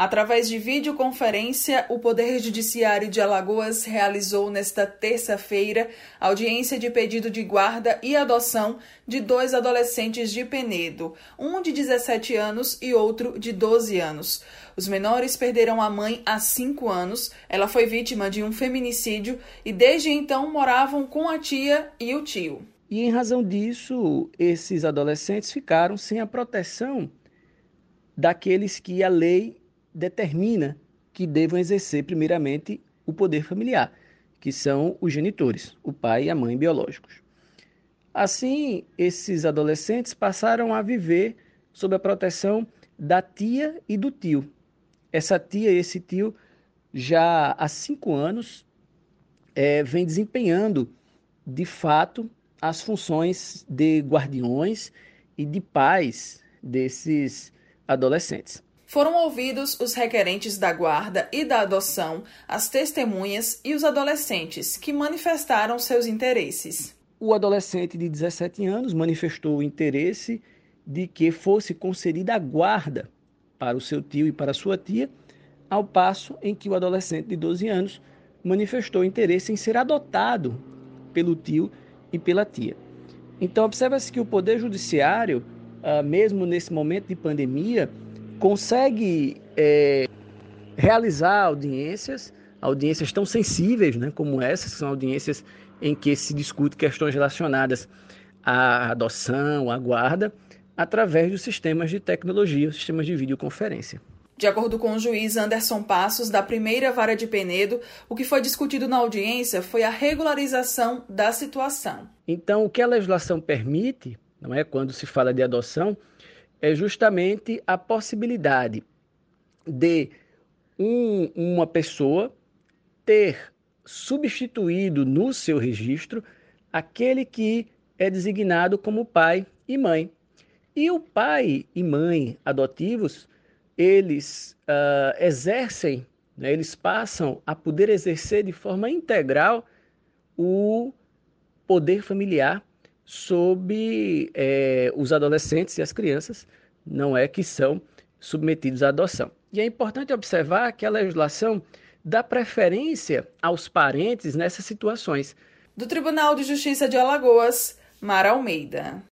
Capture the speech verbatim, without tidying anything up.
Através de videoconferência, o Poder Judiciário de Alagoas realizou nesta terça-feira audiência de pedido de guarda e adoção de dois adolescentes de Penedo, um de dezessete anos e outro de doze anos. Os menores perderam a mãe há cinco anos, ela foi vítima de um feminicídio e desde então moravam com a tia e o tio. E em razão disso, esses adolescentes ficaram sem a proteção daqueles que a lei determina que devam exercer primeiramente o poder familiar, que são os genitores, o pai e a mãe biológicos. Assim, esses adolescentes passaram a viver sob a proteção da tia e do tio. Essa tia e esse tio já há cinco anos é, vem desempenhando, de fato, as funções de guardiões e de pais desses adolescentes. Foram ouvidos os requerentes da guarda e da adoção, as testemunhas e os adolescentes que manifestaram seus interesses. O adolescente de dezessete anos manifestou o interesse de que fosse concedida a guarda para o seu tio e para a sua tia, ao passo em que o adolescente de doze anos manifestou interesse em ser adotado pelo tio e pela tia. Então, observa-se que o Poder Judiciário, mesmo nesse momento de pandemia, consegue é, realizar audiências, audiências tão sensíveis, né, como essas, que são audiências em que se discute questões relacionadas à adoção, à guarda, através dos sistemas de tecnologia, os sistemas de videoconferência. De acordo com o juiz Anderson Passos, da primeira vara de Penedo, o que foi discutido na audiência foi a regularização da situação. Então, o que a legislação permite, não é, quando se fala de adoção, é justamente a possibilidade de um, uma pessoa ter substituído no seu registro aquele que é designado como pai e mãe. E o pai e mãe adotivos, eles uh, exercem, né, eles passam a poder exercer de forma integral o poder familiar sobre é, os adolescentes e as crianças, não é que são submetidos à adoção. E é importante observar que a legislação dá preferência aos parentes nessas situações. Do Tribunal de Justiça de Alagoas, Mara Almeida.